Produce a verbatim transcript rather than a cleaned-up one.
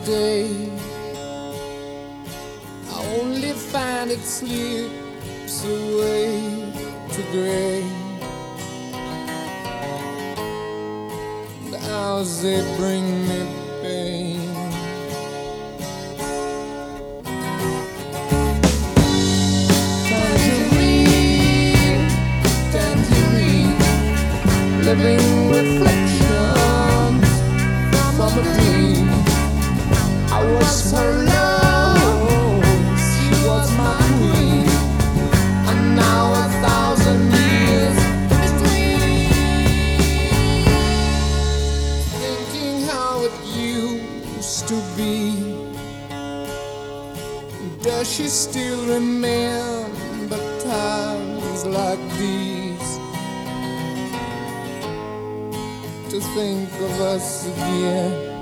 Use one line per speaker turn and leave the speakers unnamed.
day. I only find it slips away to gray. The hours they bring me pain. Tangerine, tangerine, living reflections from a dream. I was her love, she was my queen, and now a thousand years between. Thinking how it used to be. Does she still remember times like these? To think of us again.